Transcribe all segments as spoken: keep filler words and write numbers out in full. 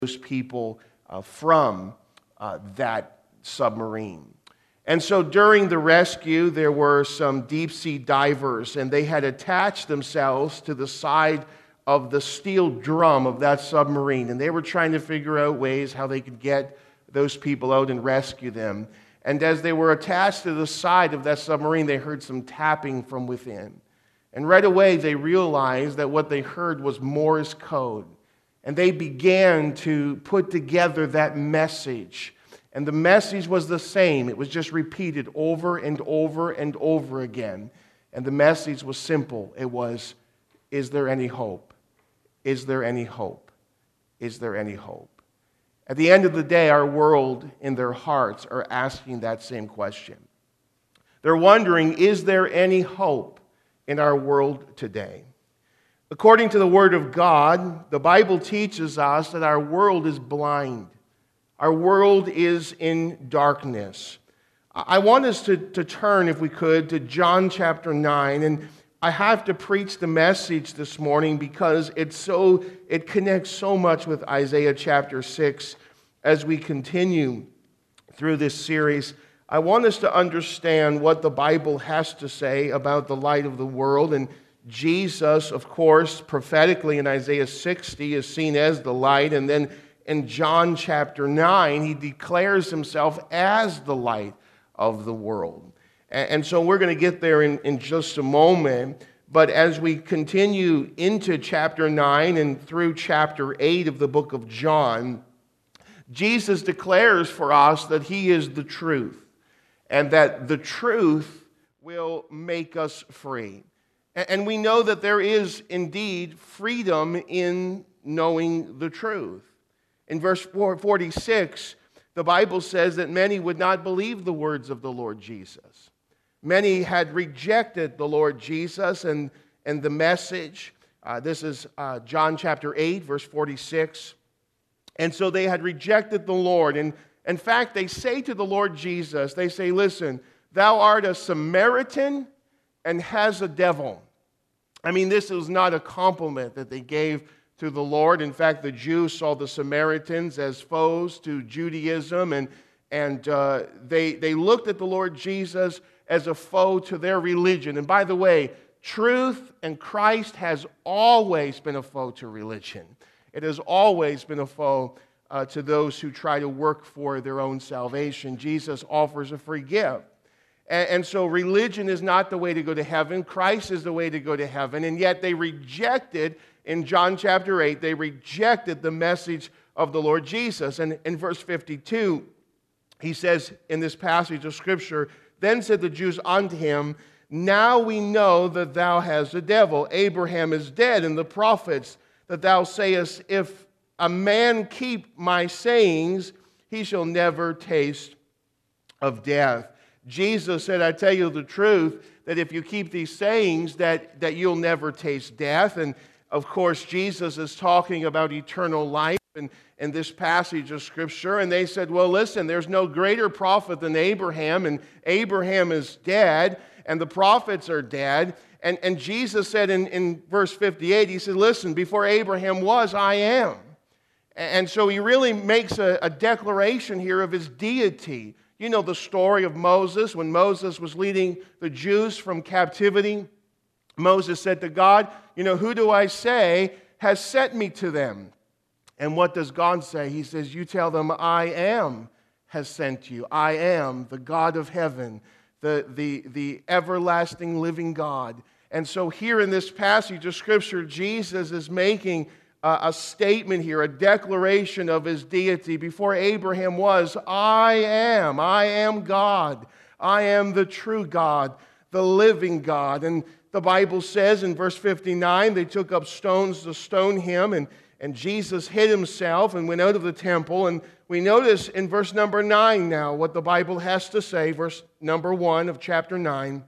those people uh, from uh, that submarine. And so during the rescue, there were some deep-sea divers, and they had attached themselves to the side of the steel drum of that submarine, and they were trying to figure out ways how they could get those people out and rescue them. And as they were attached to the side of that submarine, they heard some tapping from within. And right away, they realized that what they heard was Morse code. And they began to put together that message. And the message was the same. It was just repeated over and over and over again. And the message was simple. It was, is there any hope? Is there any hope? Is there any hope? At the end of the day, our world in their hearts are asking that same question. They're wondering, is there any hope in our world today? According to the Word of God, the Bible teaches us that our world is blind. Our world is in darkness. I want us to, to turn, if we could, to John chapter nine. And I have to preach the message this morning because it's so, it connects so much with Isaiah chapter six as we continue through this series. I want us to understand what the Bible has to say about the light of the world. And Jesus, of course, prophetically in Isaiah sixty is seen as the light. And then in John chapter nine, he declares himself as the light of the world. And so we're going to get there in, in just a moment. But as we continue into chapter nine and through chapter eight of the book of John, Jesus declares for us that he is the truth and that the truth will make us free. And we know that there is indeed freedom in knowing the truth. In verse forty-six, the Bible says that many would not believe the words of the Lord Jesus. Many had rejected the Lord Jesus and, and the message. Uh, this is uh, John chapter eight, verse forty-six. And so they had rejected the Lord. And in fact, they say to the Lord Jesus, they say, listen, thou art a Samaritan and has a devil. I mean, this is not a compliment that they gave to the Lord. In fact, the Jews saw the Samaritans as foes to Judaism, and, and uh, they, they looked at the Lord Jesus as a foe to their religion. And by the way, truth and Christ has always been a foe to religion. It has always been a foe uh, to those who try to work for their own salvation. Jesus offers a free gift. And so religion is not the way to go to heaven. Christ is the way to go to heaven. And yet they rejected, in John chapter eight, they rejected the message of the Lord Jesus. And in verse fifty-two, he says in this passage of Scripture, then said the Jews unto him, now we know that thou hast a devil. Abraham is dead, and the prophets, that thou sayest, if a man keep my sayings, he shall never taste of death. Jesus said, I tell you the truth, that if you keep these sayings, that, that you'll never taste death. And of course, Jesus is talking about eternal life in, in this passage of Scripture. And they said, well, listen, there's no greater prophet than Abraham, and Abraham is dead, and the prophets are dead. And, and Jesus said in, in verse fifty-eight, he said, listen, before Abraham was, I am. And so he really makes a, a declaration here of his deity. You know the story of Moses. When Moses was leading the Jews from captivity, Moses said to God, you know, who do I say has sent me to them? And what does God say? He says, you tell them, I am has sent you. I am the God of heaven, the, the, the everlasting living God. And so here in this passage of Scripture, Jesus is making Uh, a statement here, a declaration of his deity. Before Abraham was, I am. I am God. I am the true God, the living God. And the Bible says in verse fifty-nine, they took up stones to stone him, and, and Jesus hid himself and went out of the temple. And we notice in verse number nine now what the Bible has to say, verse number one of chapter nine.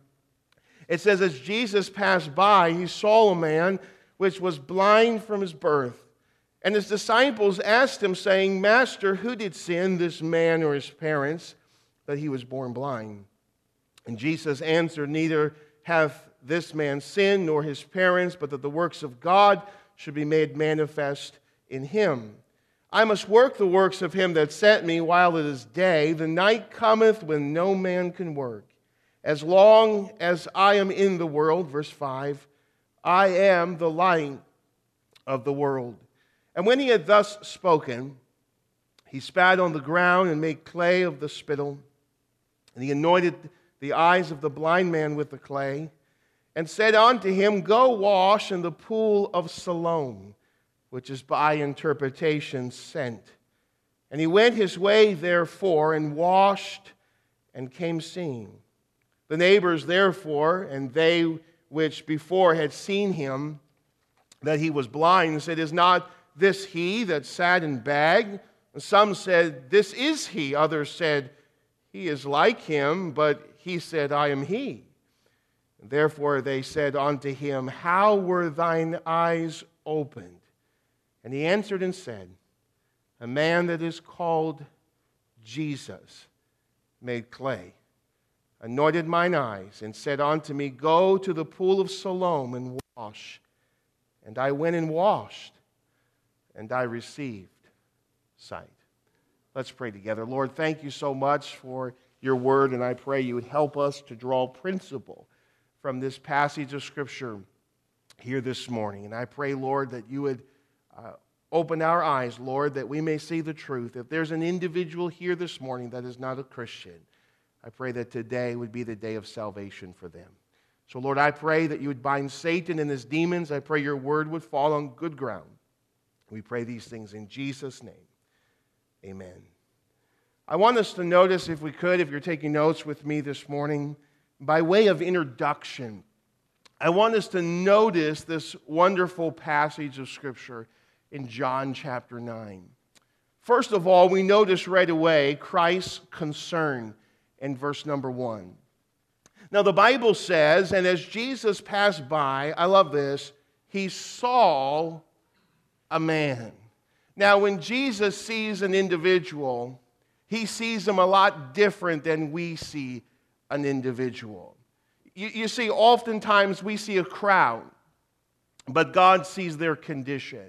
It says, as Jesus passed by, he saw a man which was blind from his birth. And his disciples asked him, saying, Master, who did sin, this man or his parents, that he was born blind? And Jesus answered, neither hath this man sinned nor his parents, but that the works of God should be made manifest in him. I must work the works of him that sent me while it is day. The night cometh when no man can work. As long as I am in the world, verse five, I am the light of the world. And when he had thus spoken, he spat on the ground and made clay of the spittle. And he anointed the eyes of the blind man with the clay, and said unto him, Go wash in the pool of Siloam, which is by interpretation sent. And he went his way therefore, and washed, and came seeing. The neighbors therefore, and they which before had seen him, that he was blind, said, Is not this he that sat and begged? And some said, This is he. Others said, He is like him. But he said, I am he. And therefore they said unto him, How were thine eyes opened? And he answered and said, A man that is called Jesus made clay, anointed mine eyes, and said unto me, Go to the pool of Siloam and wash. And I went and washed, and I received sight. Let's pray together. Lord, thank you so much for your word, and I pray you would help us to draw principle from this passage of Scripture here this morning. And I pray, Lord, that you would uh, open our eyes, Lord, that we may see the truth. If there's an individual here this morning that is not a Christian, I pray that today would be the day of salvation for them. So, Lord, I pray that you would bind Satan and his demons. I pray your word would fall on good ground. We pray these things in Jesus' name. Amen. I want us to notice, if we could, if you're taking notes with me this morning, by way of introduction, I want us to notice this wonderful passage of Scripture in John chapter nine. First of all, we notice right away Christ's concern in verse number one. Now, the Bible says, and as Jesus passed by, I love this, he saw a man. Now, when Jesus sees an individual, he sees them a lot different than we see an individual. You, you see, oftentimes we see a crowd, but God sees their condition.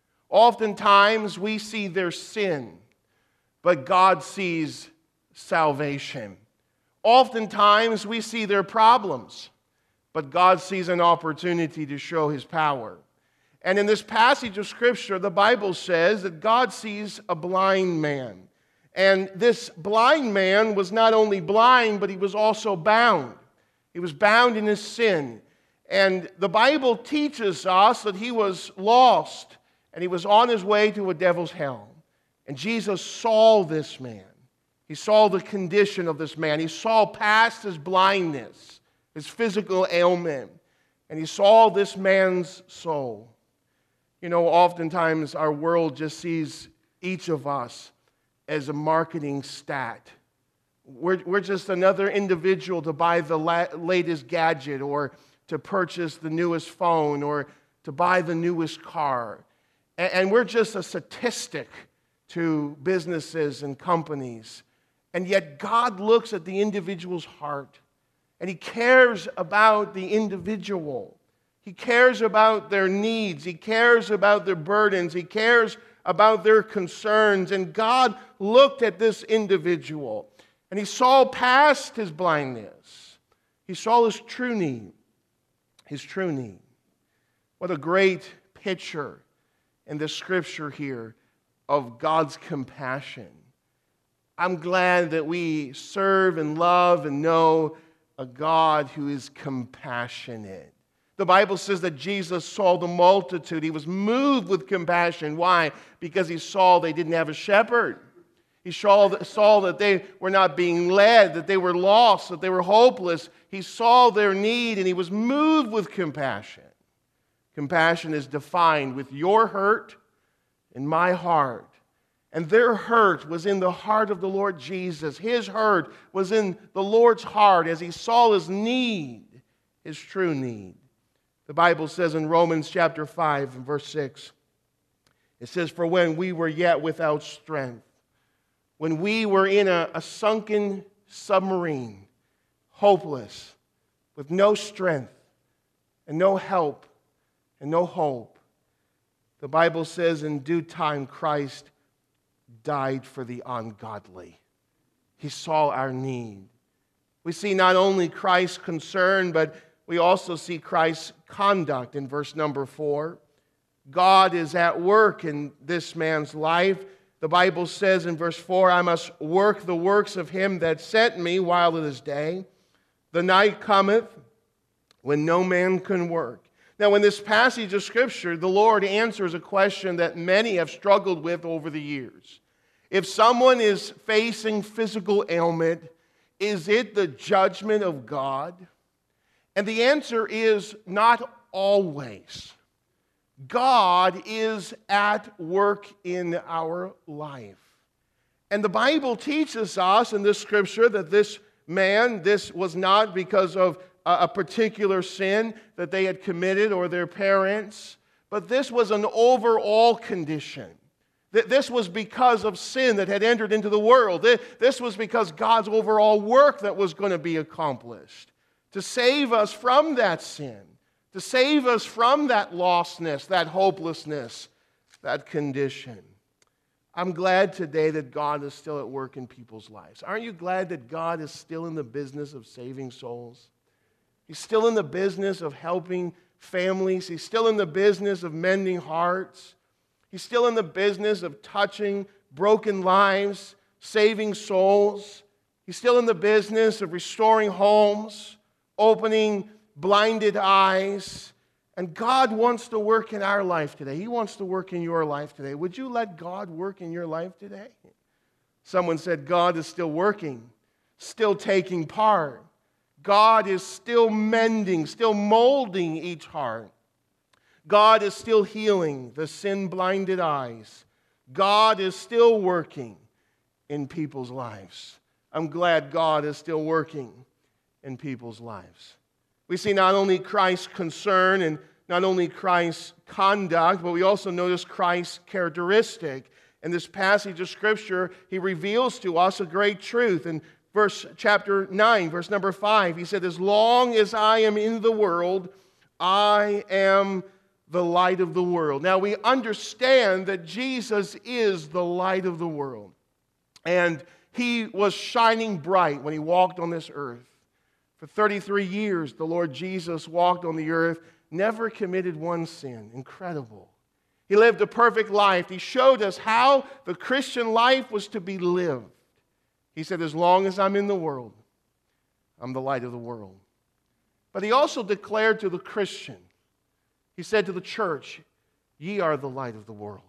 Oftentimes we see their sin, but God sees salvation. Oftentimes we see their problems, but God sees an opportunity to show his power. And in this passage of Scripture, the Bible says that God sees a blind man. And this blind man was not only blind, but he was also bound. He was bound in his sin. And the Bible teaches us that he was lost, and he was on his way to a devil's hell. And Jesus saw this man. He saw the condition of this man. He saw past his blindness, his physical ailment, and he saw this man's soul. You know, oftentimes our world just sees each of us as a marketing stat. We're, we're just another individual to buy the la- latest gadget, or to purchase the newest phone, or to buy the newest car. And, and we're just a statistic to businesses and companies. And yet God looks at the individual's heart, and he cares about the individual. He cares about their needs. He cares about their burdens. He cares about their concerns. And God looked at this individual, and he saw past his blindness. He saw his true need. His true need. What a great picture in the Scripture here of God's compassion. I'm glad that we serve and love and know a God who is compassionate. The Bible says that Jesus saw the multitude. He was moved with compassion. Why? Because he saw they didn't have a shepherd. He saw, saw that they were not being led, that they were lost, that they were hopeless. He saw their need, and he was moved with compassion. Compassion is defined with your hurt and my heart. And their hurt was in the heart of the Lord Jesus. His hurt was in the Lord's heart as he saw his need, his true need. The Bible says in Romans chapter five and verse six, it says, For when we were yet without strength, when we were in a, a sunken submarine, hopeless, with no strength and no help and no hope, the Bible says in due time Christ died for the ungodly. He saw our need. We see not only Christ's concern, but we also see Christ's conduct in verse number four. God is at work in this man's life. The Bible says in verse four, I must work the works of him that sent me while it is day. The night cometh when no man can work. Now, in this passage of Scripture, the Lord answers a question that many have struggled with over the years. If someone is facing physical ailment, is it the judgment of God? And the answer is not always. God is at work in our life. And the Bible teaches us in this Scripture that this man, this was not because of a particular sin that they had committed or their parents, but this was an overall condition. This was because of sin that had entered into the world. This was because God's overall work that was going to be accomplished to save us from that sin, to save us from that lostness, that hopelessness, that condition. I'm glad today that God is still at work in people's lives. Aren't you glad that God is still in the business of saving souls? He's still in the business of helping families. He's still in the business of mending hearts. He's still in the business of touching broken lives, saving souls. He's still in the business of restoring homes, opening blinded eyes. And God wants to work in our life today. He wants to work in your life today. Would you let God work in your life today? Someone said God is still working, still taking part. God is still mending, still molding each heart. God is still healing the sin-blinded eyes. God is still working in people's lives. I'm glad God is still working in people's lives. We see not only Christ's concern and not only Christ's conduct, but we also notice Christ's characteristic. In this passage of Scripture, he reveals to us a great truth. In verse chapter nine, verse number five, he said, as long as I am in the world, I am the light of the world. Now we understand that Jesus is the light of the world. And he was shining bright when he walked on this earth. For thirty-three years, the Lord Jesus walked on the earth, never committed one sin. Incredible. He lived a perfect life. He showed us how the Christian life was to be lived. He said, as long as I'm in the world, I'm the light of the world. But he also declared to the Christian, he said to the church, ye are the light of the world.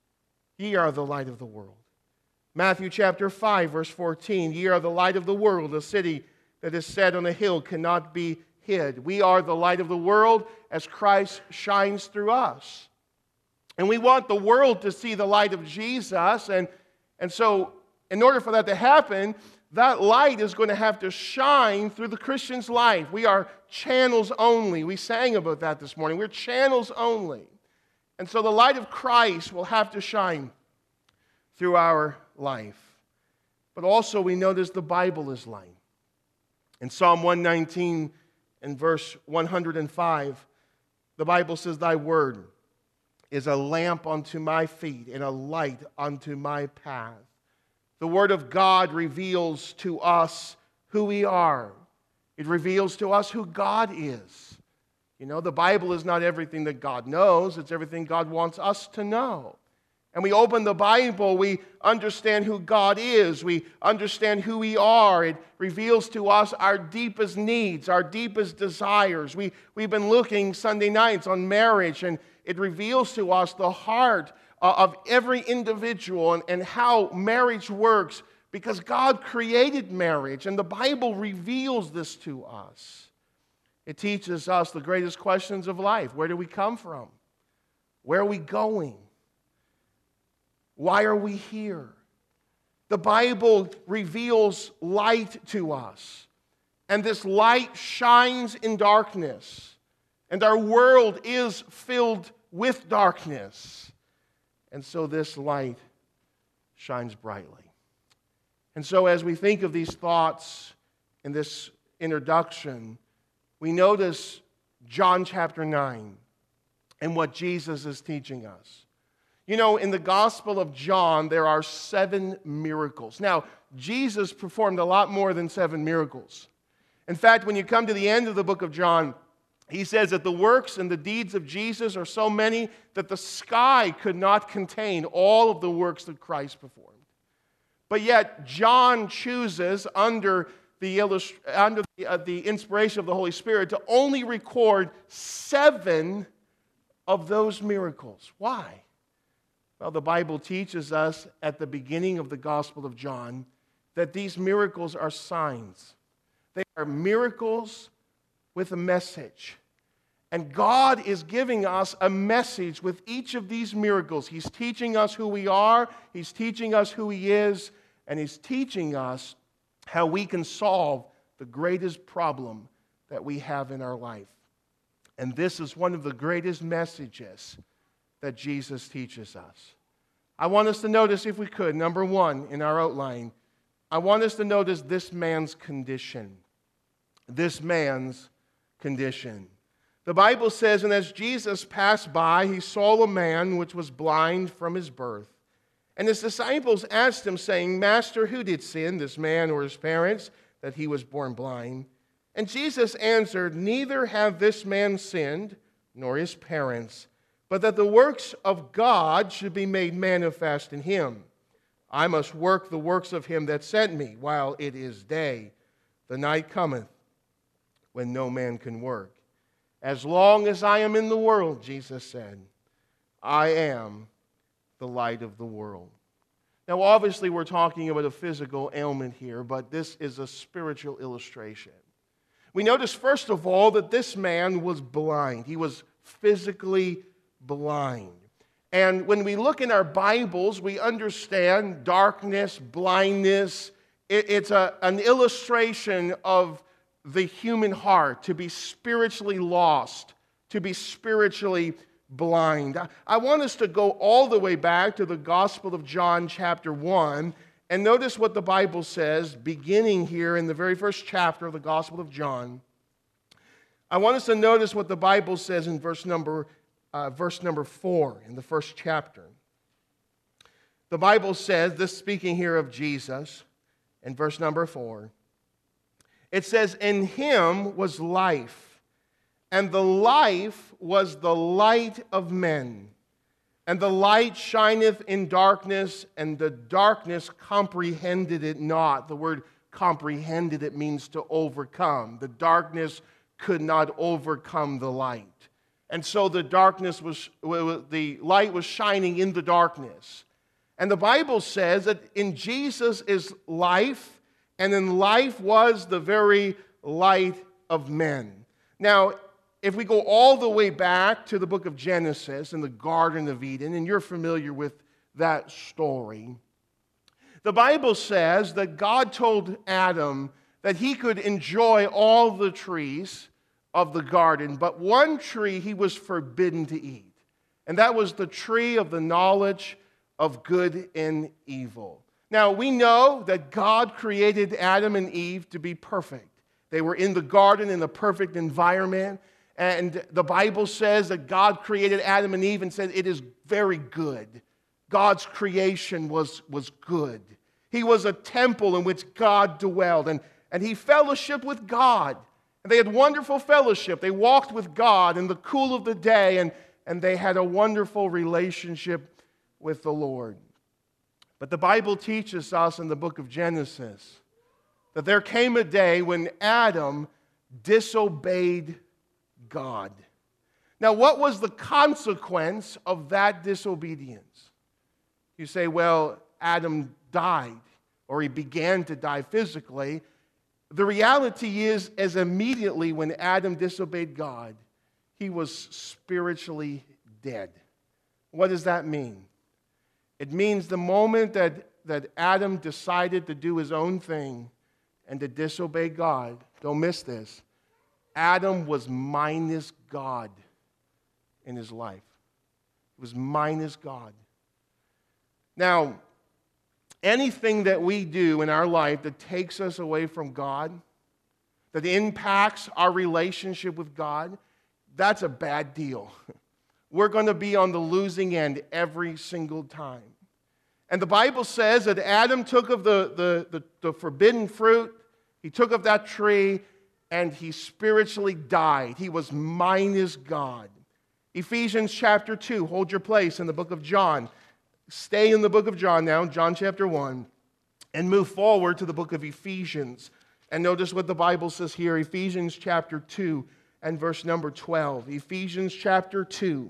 Ye are the light of the world. Matthew chapter five, verse fourteen, ye are the light of the world. A city that is set on a hill cannot be hid. We are the light of the world as Christ shines through us. And we want the world to see the light of Jesus. And, and so, in order for that to happen, that light is going to have to shine through the Christian's life. We are channels only. We sang about that this morning. We're channels only. And so the light of Christ will have to shine through our life. But also we notice the Bible is light. In Psalm one nineteen and verse one hundred five, the Bible says, thy word is a lamp unto my feet and a light unto my path. The Word of God reveals to us who we are. It reveals to us who God is. You know, the Bible is not everything that God knows. It's everything God wants us to know. And we open the Bible, we understand who God is. We understand who we are. It reveals to us our deepest needs, our deepest desires. We, we've been looking Sunday nights on marriage, and it reveals to us the heart of every individual and, and how marriage works, because God created marriage, and the Bible reveals this to us. It teaches us the greatest questions of life. Where do we come from? Where are we going? Why are we here? The Bible reveals light to us, and this light shines in darkness, and our world is filled with darkness. And so this light shines brightly. And so as we think of these thoughts in this introduction, we notice John chapter nine and what Jesus is teaching us. You know, in the Gospel of John, there are seven miracles. Now, Jesus performed a lot more than seven miracles. In fact, when you come to the end of the book of John, he says that the works and the deeds of Jesus are so many that the sky could not contain all of the works that Christ performed. But yet, John chooses, under the, illust- under the, uh, the inspiration of the Holy Spirit, to only record seven of those miracles. Why? Well, the Bible teaches us at the beginning of the Gospel of John that these miracles are signs. They are miracles with a message. And God is giving us a message with each of these miracles. He's teaching us who we are, He's teaching us who He is, and He's teaching us how we can solve the greatest problem that we have in our life. And this is one of the greatest messages that Jesus teaches us. I want us to notice, if we could, number one in our outline, I want us to notice this man's condition. This man's condition. The Bible says, and as Jesus passed by, he saw a man which was blind from his birth. And his disciples asked him, saying, Master, who did sin, this man or his parents, that he was born blind? And Jesus answered, Neither have this man sinned, nor his parents, but that the works of God should be made manifest in him. I must work the works of him that sent me, while it is day. The night cometh, when no man can work. As long as I am in the world, Jesus said, I am the light of the world. Now, obviously, we're talking about a physical ailment here, but this is a spiritual illustration. We notice, first of all, that this man was blind. He was physically blind. And when we look in our Bibles, we understand darkness, blindness. It's a, an illustration of the human heart, to be spiritually lost, to be spiritually blind. I want us to go all the way back to the Gospel of John chapter one, and notice what the Bible says, beginning here in the very first chapter of the Gospel of John. I want us to notice what the Bible says in verse number, uh, verse number four in the first chapter. The Bible says, this speaking here of Jesus, in verse number four, it says, In him was life, and the life was the light of men. And the light shineth in darkness, and the darkness comprehended it not. The word comprehended, it means to overcome. The darkness could not overcome the light. And so the darkness was, the light was shining in the darkness. And the Bible says that in Jesus is life, and in life was the very light of men. Now, if we go all the way back to the book of Genesis in the Garden of Eden, and you're familiar with that story, the Bible says that God told Adam that he could enjoy all the trees of the garden, but one tree he was forbidden to eat, and that was the tree of the knowledge of good and evil. Now, we know that God created Adam and Eve to be perfect. They were in the garden in a perfect environment. And the Bible says that God created Adam and Eve and said, it is very good. God's creation was, was good. He was a temple in which God dwelled. And, and he fellowshiped with God. And they had wonderful fellowship. They walked with God in the cool of the day. And, and they had a wonderful relationship with the Lord. But the Bible teaches us in the book of Genesis that there came a day when Adam disobeyed God. Now, what was the consequence of that disobedience? You say, well, Adam died, or he began to die physically. The reality is, as immediately when Adam disobeyed God, he was spiritually dead. What does that mean? It means the moment that, that Adam decided to do his own thing and to disobey God, don't miss this, Adam was minus God in his life. He was minus God. Now, anything that we do in our life that takes us away from God, that impacts our relationship with God, that's a bad deal. we're going to be on the losing end every single time. And the Bible says that Adam took of the, the, the, the forbidden fruit, he took of that tree, and he spiritually died. He was minus God. Ephesians chapter two, hold your place in the book of John. Stay in the book of John now, John chapter one, and move forward to the book of Ephesians. And notice what the Bible says here, Ephesians chapter two and verse number twelve. Ephesians chapter two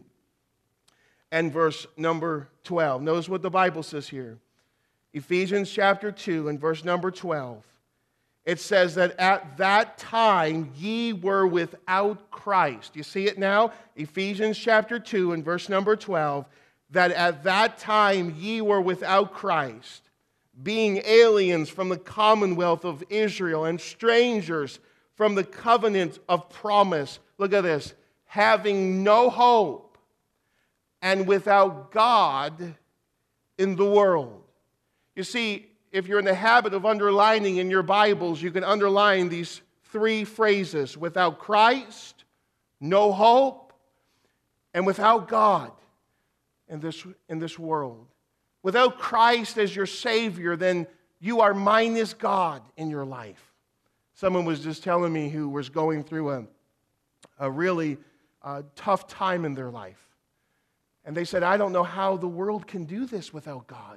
and verse number twelve. Notice what the Bible says here. Ephesians chapter two and verse number twelve. It says that at that time ye were without Christ. You see it now? Ephesians chapter two and verse number twelve. That at that time ye were without Christ, being aliens from the commonwealth of Israel and strangers from the covenant of promise. Look at this. Having no hope and without God in the world. You see, if you're in the habit of underlining in your Bibles, you can underline these three phrases: without Christ, no hope, and without God in this, in this world. Without Christ as your Savior, then you are minus God in your life. Someone was just telling me who was going through a, a really uh, tough time in their life. And they said, I don't know how the world can do this without God.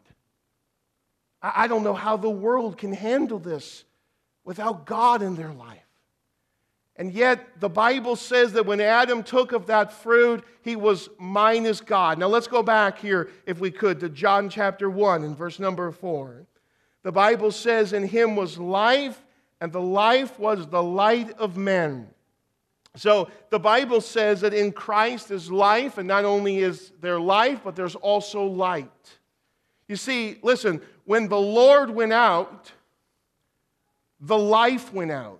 I don't know how the world can handle this without God in their life. And yet, the Bible says that when Adam took of that fruit, he was minus God. Now, let's go back here, if we could, to John chapter one and verse number four. The Bible says, in him was life, and the life was the light of men. So, the Bible says that in Christ is life, and not only is there life, but there's also light. You see, listen, when the Lord went out, the life went out.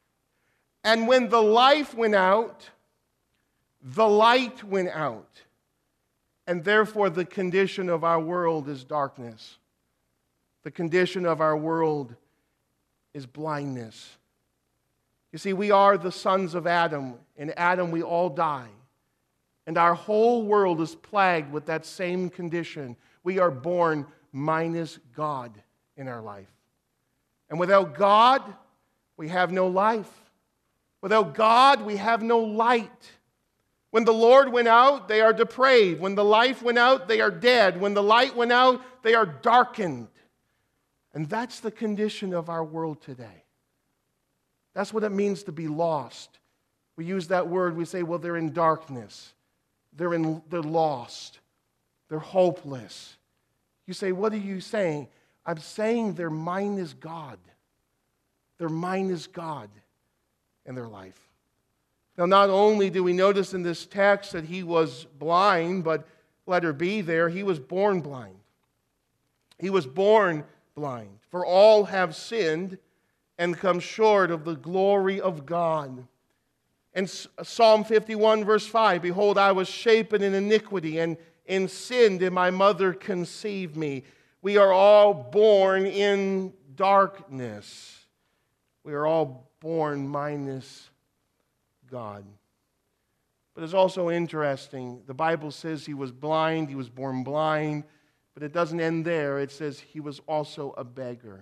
And when the life went out, the light went out. And therefore, the condition of our world is darkness. The condition of our world is blindness. You see, we are the sons of Adam. In Adam, we all die. And our whole world is plagued with that same condition. We are born minus God in our life. And without God, we have no life. Without God, we have no light. When the Lord went out, they are depraved. When the life went out, they are dead. When the light went out, they are darkened. And that's the condition of our world today. That's what it means to be lost. We use that word, we say, well, they're in darkness. They're, in, they're lost. They're hopeless. You say, what are you saying? I'm saying their mind is God. Their mind is God in their life. Now, not only do we notice in this text that he was blind, but letter B there, he was born blind. He was born blind. For all have sinned and come short of the glory of God. In Psalm fifty-one, verse five, behold, I was shapen in iniquity, and in sin did my mother conceive me. We are all born in darkness. We are all born minus God. But it's also interesting. The Bible says he was blind, he was born blind, but it doesn't end there. It says he was also a beggar.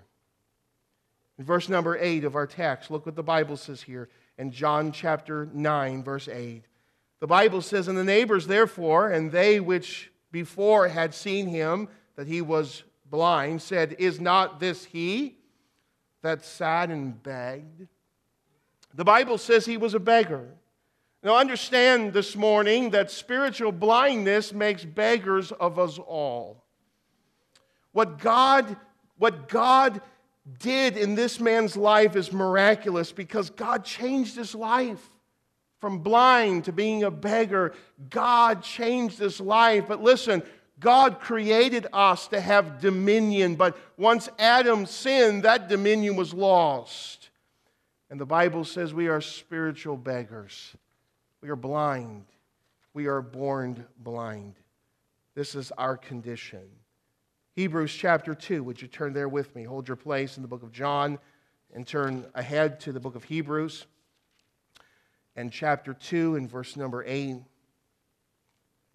In verse number eight of our text, look what the Bible says here in John chapter nine, verse eight. The Bible says, and the neighbors therefore, and they which before had seen him, that he was blind, said, is not this he that sat and begged? The Bible says he was a beggar. Now understand this morning that spiritual blindness makes beggars of us all. What God, what God did in this man's life is miraculous because God changed his life. From blind to being a beggar, God changed his life. But listen, God created us to have dominion, but once Adam sinned, that dominion was lost. And the Bible says we are spiritual beggars. We are blind. We are born blind. This is our condition. Hebrews chapter two, would you turn there with me? Hold your place in the book of John and turn ahead to the book of Hebrews and chapter two and verse number eight.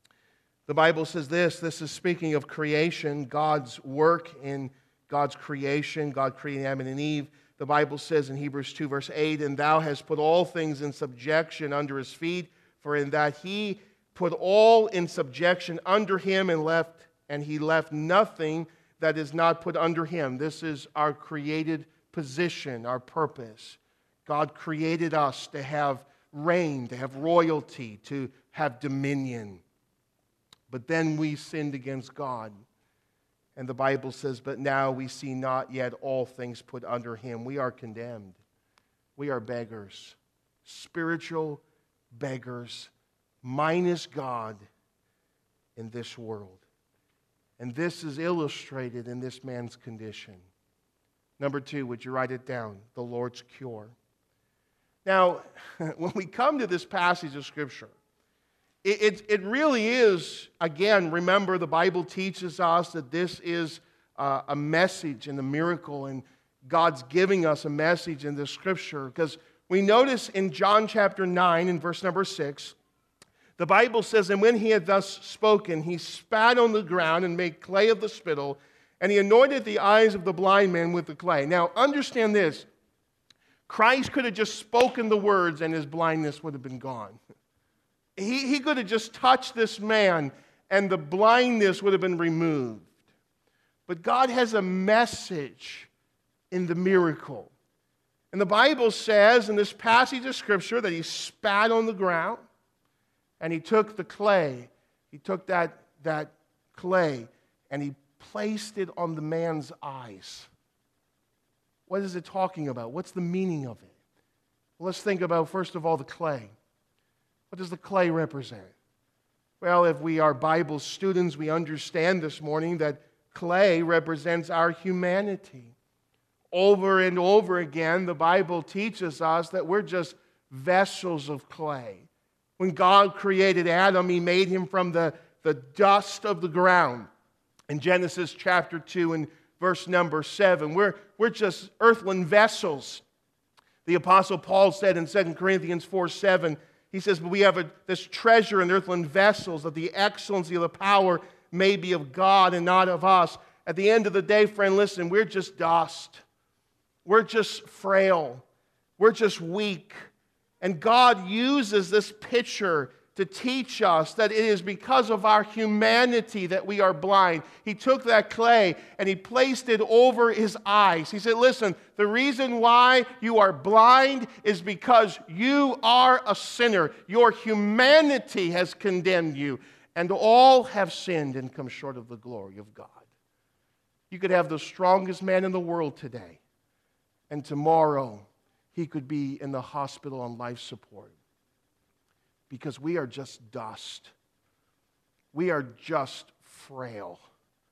The Bible says this, this is speaking of creation, God's work in God's creation, God creating Adam and Eve. The Bible says in Hebrews two, verse eight, and thou hast put all things in subjection under his feet, for in that he put all in subjection under him and left, and he left nothing that is not put under him. This is our created position, our purpose. God created us to have reign, to have royalty, to have dominion. But then we sinned against God. And the Bible says, but now we see not yet all things put under him. We are condemned. We are beggars, spiritual beggars, minus God in this world. And this is illustrated in this man's condition. Number two, would you write it down? The Lord's cure. Now, when we come to this passage of Scripture, it, it, it really is, again, remember the Bible teaches us that this is uh, a message and a miracle, and God's giving us a message in this Scripture. Because we notice in John chapter nine, in verse number six, the Bible says, and when he had thus spoken, he spat on the ground and made clay of the spittle, and he anointed the eyes of the blind man with the clay. Now, understand this. Christ could have just spoken the words and his blindness would have been gone. He, he could have just touched this man and the blindness would have been removed. But God has a message in the miracle. And the Bible says in this passage of Scripture that he spat on the ground and he took the clay. He took that, that clay and he placed it on the man's eyes. What is it talking about? What's the meaning of it? Well, let's think about, first of all, the clay. What does the clay represent? Well, if we are Bible students, we understand this morning that clay represents our humanity. Over and over again, the Bible teaches us that we're just vessels of clay. When God created Adam, he made him from the, the dust of the ground. In Genesis chapter two and verse number seven, we're, we're just earthly vessels. The Apostle Paul said in Second Corinthians four seven, he says, but we have a, this treasure in earthen vessels, that the excellency of the power may be of God and not of us. At the end of the day, friend, listen, we're just dust. We're just frail. We're just weak. And God uses this picture to teach us that it is because of our humanity that we are blind. He took that clay and he placed it over his eyes. He said, listen, the reason why you are blind is because you are a sinner. Your humanity has condemned you, and all have sinned and come short of the glory of God. You could have the strongest man in the world today, and tomorrow he could be in the hospital on life support. Because we are just dust. We are just frail.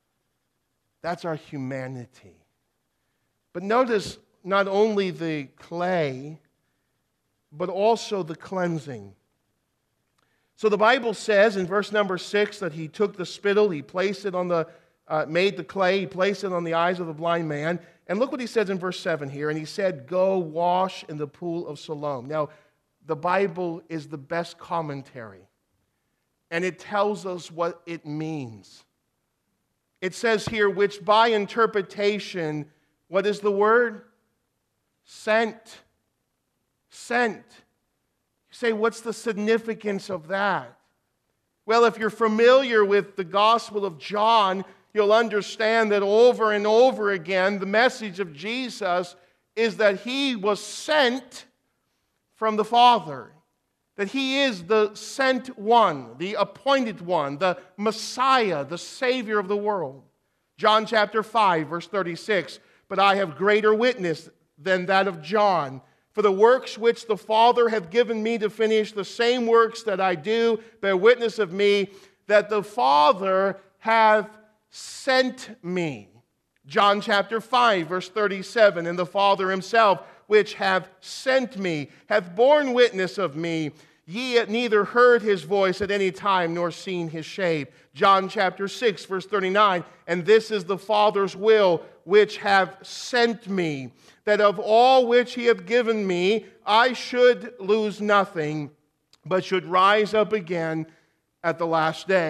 That's our humanity. But notice not only the clay, but also the cleansing. So the Bible says in verse number six that he took the spittle, he placed it on the, uh, made the clay, he placed it on the eyes of the blind man. And look what he says in verse seven here. And he said, go wash in the pool of Siloam. Now, the Bible is the best commentary, and it tells us what it means. It says here, which by interpretation, what is the word? Sent. Sent. You say, what's the significance of that? Well, if you're familiar with the Gospel of John, you'll understand that over and over again, the message of Jesus is that he was sent from the Father, that he is the sent one, the appointed one, the Messiah, the Savior of the world. John chapter five, verse thirty-six, but I have greater witness than that of John, for the works which the Father hath given me to finish, the same works that I do, bear witness of me, that the Father hath sent me. John chapter five, verse thirty-seven, and the Father himself, which have sent me, hath borne witness of me. Ye have neither heard his voice at any time, nor seen his shape. John chapter six, verse thirty-nine, and this is the Father's will, which have sent me, that of all which he hath given me, I should lose nothing, but should rise up again at the last day.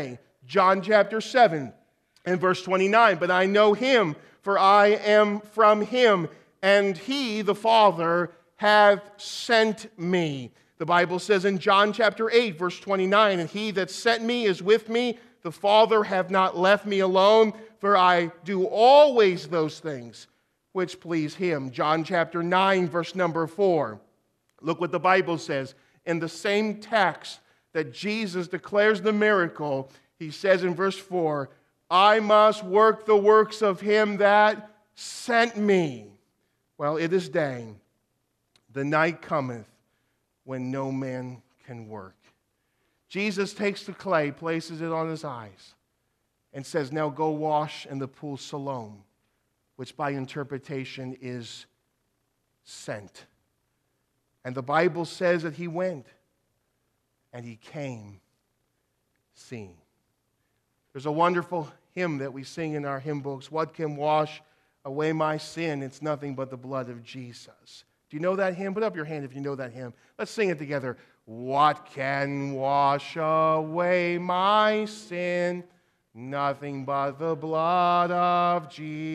John chapter seven and verse twenty-nine. But I know him, for I am from him, and he, the Father, hath sent me. The Bible says in John chapter eight, verse twenty-nine, and he that sent me is with me. The Father hath not left me alone, for I do always those things which please him. John chapter nine, verse number four. Look what the Bible says. In the same text that Jesus declares the miracle, he says in verse four, I must work the works of him that sent me. Well, it is day. The night cometh when no man can work. Jesus takes the clay, places it on his eyes, and says, now go wash in the pool Siloam, which by interpretation is sent. And the Bible says that he went, and he came seeing. There's a wonderful hymn that we sing in our hymn books. What can wash away my sin? It's nothing but the blood of Jesus. Do you know that hymn? Put up your hand if you know that hymn. Let's sing it together. What can wash away my sin? Nothing but the blood of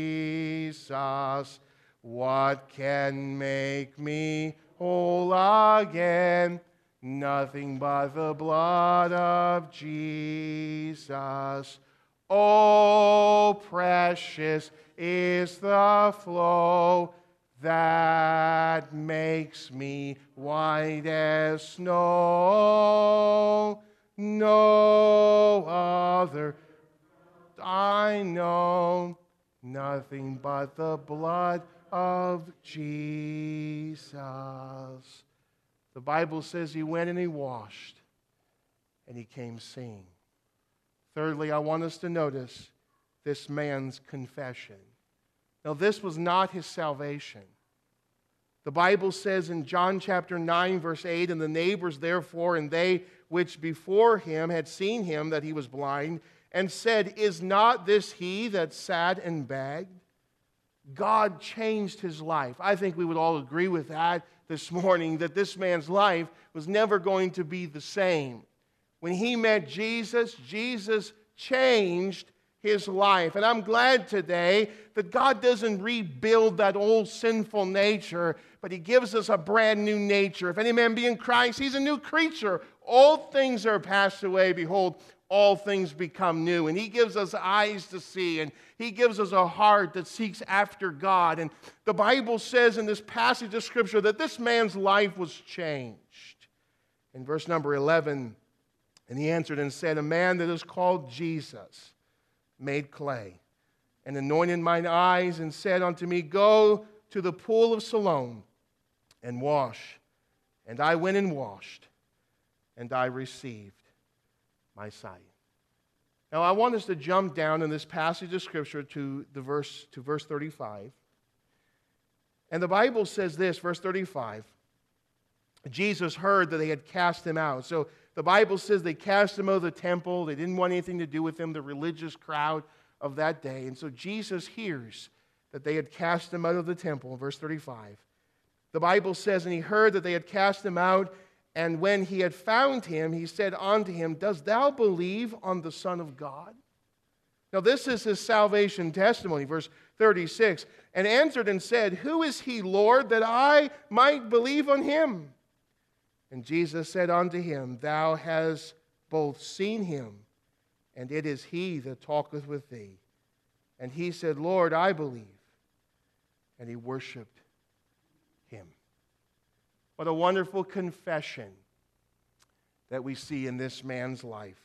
Jesus. What can make me whole again? Nothing but the blood of Jesus. Oh, precious is the flow that makes me white as snow. No other I know, nothing but the blood of Jesus. The Bible says he went and he washed, and he came seeing. Thirdly, I want us to notice this man's confession. Now, this was not his salvation. The Bible says in John chapter nine, verse eight, and the neighbors therefore, and they which before him had seen him that he was blind, and said, is not this he that sat and begged? God changed his life. I think we would all agree with that this morning, that this man's life was never going to be the same. When he met Jesus, Jesus changed his life. And I'm glad today that God doesn't rebuild that old sinful nature, but he gives us a brand new nature. If any man be in Christ, he's a new creature. All things are passed away. Behold, all things become new. And he gives us eyes to see, and he gives us a heart that seeks after God. And the Bible says in this passage of Scripture that this man's life was changed. In verse number eleven, and he answered and said, a man that is called Jesus made clay, and anointed mine eyes, and said unto me, go to the pool of Siloam, and wash. And I went and washed, and I received my sight. Now I want us to jump down in this passage of Scripture to the verse to verse thirty-five. And the Bible says this, verse thirty-five. Jesus heard that they had cast him out. So the Bible says they cast him out of the temple. They didn't want anything to do with him, the religious crowd of that day. And so Jesus hears that they had cast him out of the temple, verse thirty-five. The Bible says, and he heard that they had cast him out, and when he had found him, he said unto him, dost thou believe on the Son of God? Now this is his salvation testimony, verse thirty-six. And answered and said, who is he, Lord, that I might believe on him? And Jesus said unto him, thou hast both seen him, and it is he that talketh with thee. And he said, Lord, I believe. And he worshiped him. What a wonderful confession that we see in this man's life.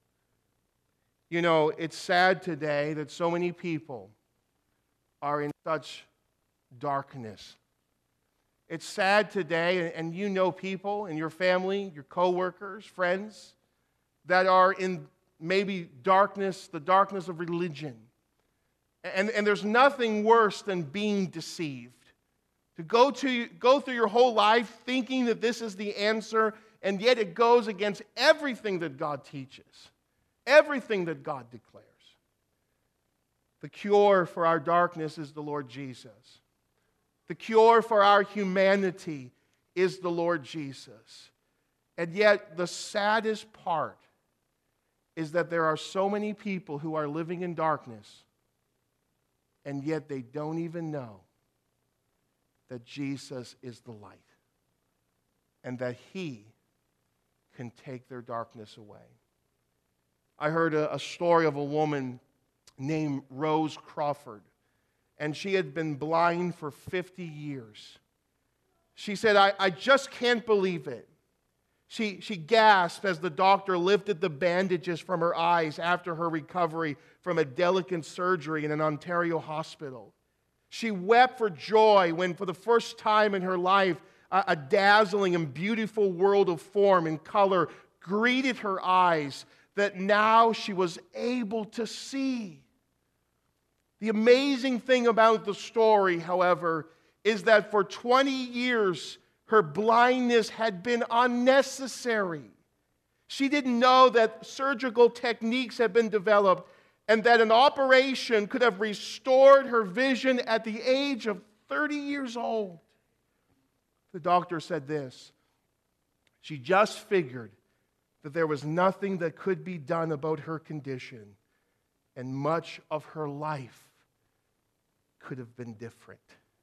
You know, it's sad today that so many people are in such darkness. It's sad today, and you know people in your family, your coworkers, friends, that are in maybe darkness, the darkness of religion. And, and there's nothing worse than being deceived. To go, to go through your whole life thinking that this is the answer, and yet it goes against everything that God teaches, everything that God declares. The cure for our darkness is the Lord Jesus. The cure for our humanity is the Lord Jesus. And yet the saddest part is that there are so many people who are living in darkness, and yet they don't even know that Jesus is the light and that He can take their darkness away. I heard a, a story of a woman named Rose Crawford, and she had been blind for fifty years. She said, I, I just can't believe it. She, she gasped as the doctor lifted the bandages from her eyes after her recovery from a delicate surgery in an Ontario hospital. She wept for joy when, for the first time in her life, a, a dazzling and beautiful world of form and color greeted her eyes, that now she was able to see. The amazing thing about the story, however, is that for twenty years, her blindness had been unnecessary. She didn't know that surgical techniques had been developed and that an operation could have restored her vision at the age of thirty years old. The doctor said this: she just figured that there was nothing that could be done about her condition, and much of her life could have been different.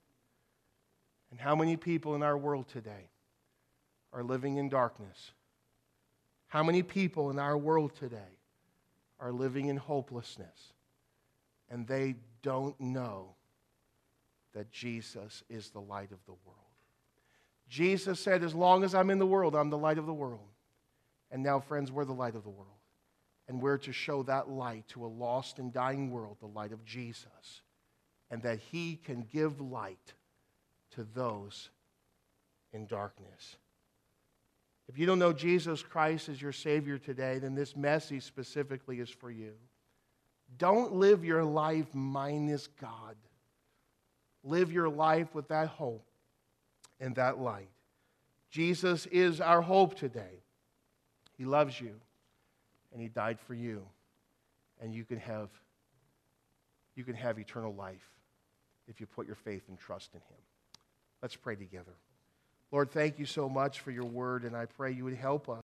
And how many people in our world today are living in darkness? How many people in our world today are living in hopelessness, and they don't know that Jesus is the light of the world? Jesus said, as long as I'm in the world, I'm the light of the world. And now, friends, we're the light of the world. And we're to show that light to a lost and dying world, the light of Jesus, and that He can give light to those in darkness. If you don't know Jesus Christ as your Savior today, then this message specifically is for you. Don't live your life minus God. Live your life with that hope and that light. Jesus is our hope today. He loves you, and He died for you, and you can have, you can have eternal life if you put your faith and trust in Him. Let's pray together. Lord, thank you so much for your word, and I pray you would help us.